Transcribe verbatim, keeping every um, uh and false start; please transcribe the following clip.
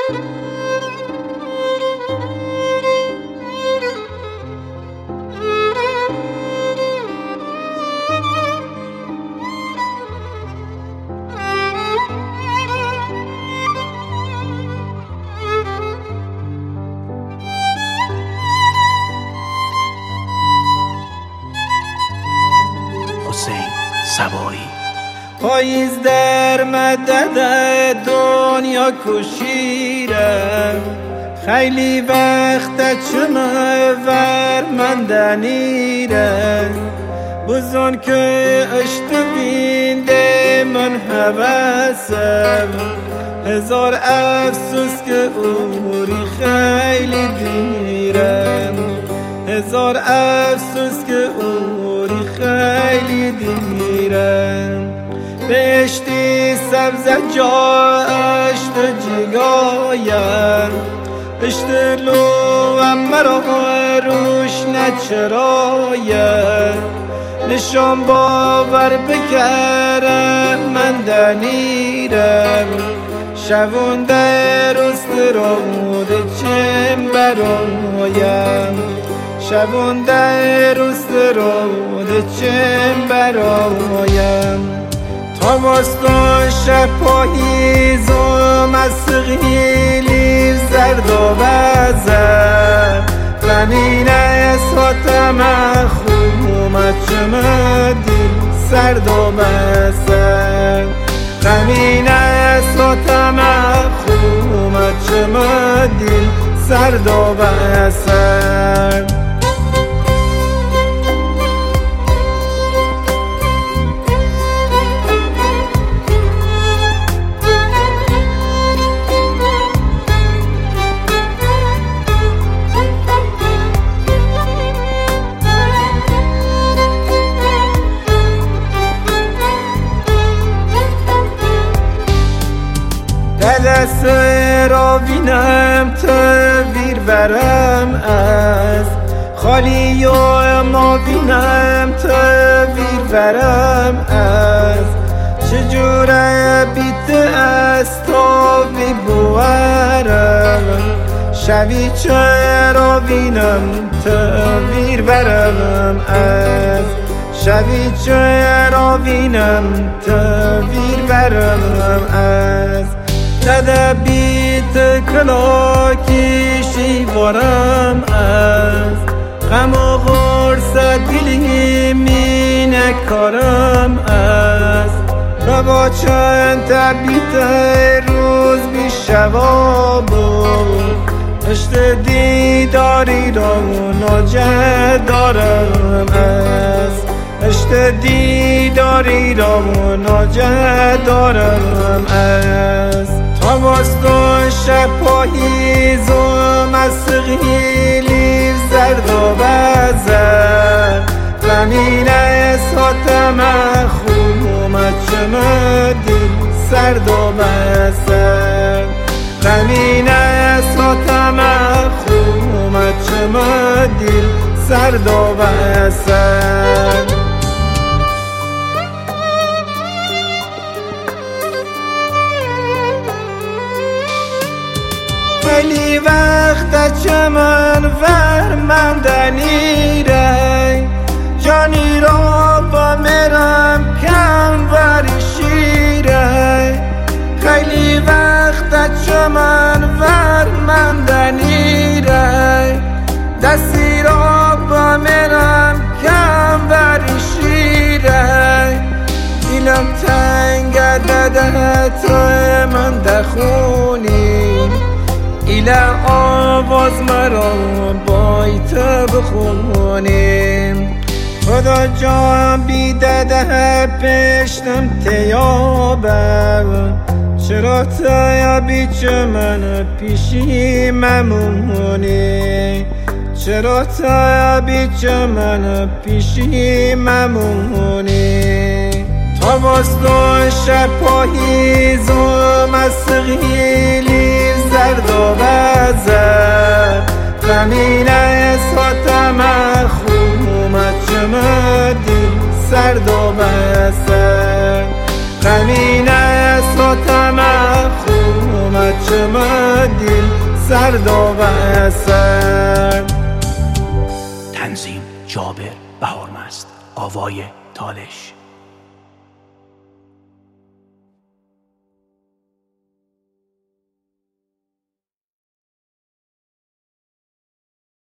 پاییز در مدد دنیا کشیره، خیلی وقت چمه ور من دنیره، بزن که اشتبین ده من حواسم، هزار افسوس که عمری خیلی دیره، هزار افسوس که عمری خیلی دیره. بهشتی سبز جا اشت جگایم، اشت لو مرا روش نچرایم، نشان باور بکرم من دنیرم، شبون در روست رود چم برایم، شبون در روست رود چم برایم. تابستان شب پاییز و مسقیلی زرد و بزر، غمینه ساتم خومت چمدی سرد و بزر، غمینه ساتم خومت چمدی سرد و بزر. دست را بینم تبیر برم از، خالی و ما بینم تبیر برم از، چجوره بیت از تا بی بوارم، شبی چرا بینم تبیر برم از، شبی چرا بینم تبیر برم از. داده بیت کلاکیشی بارم از، غم و غرص دلی می نکارم از، و با چند تبیت روز بی شواب و اشت دیداری را ناجه دارم از، اشت دیداری را ناجه دارم از. تابستان شب پاییز و مسقیلی زرد و بزر، غمینه ساتم خومت چمدی سرد و بزر، غمینه ساتم خومت چمدی سرد و بزر. خیلی وقت چمن ور من دنیره، جانی را با مرم کم وری شیره، خیلی وقت چمن ور من دنیره، دستی را با مرم کم وری شیره، دیلم تنگ داده تو من دخونی، ایله آواز مرا بایت بخونیم، خدا جان بیدده پشتم تیابم، چرا تیابی چه من پیشی ممونی، چرا تیابی چه من پیشی ممونی. تابستان شب پاییز و مسقیلی زرد و بزر، غمینه ساتم خومت چمدی سرد و بزر، غمینه ساتم خومت چمه دل سرد و سرد. تنظیم جابر بهارمست، آوای تالش.